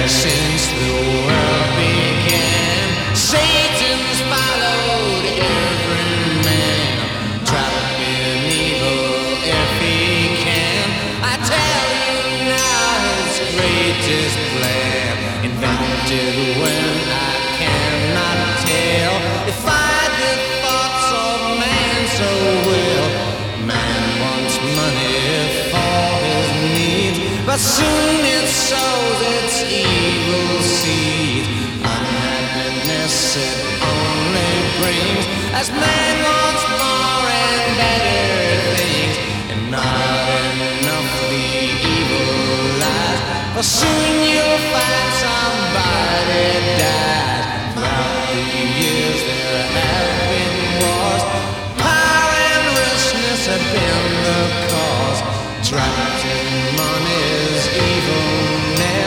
since the world began, Satan's followed every man, dropping evil if he can. I tell you now, his greatest plan, invented when I cannot tell. If I did thoughts of man so well, man wants money for his needs, but soon it sows its evil seed. Unhappiness it only brings, as man wants more and better things, and not enough the evil lies. For soon you'll find somebody die.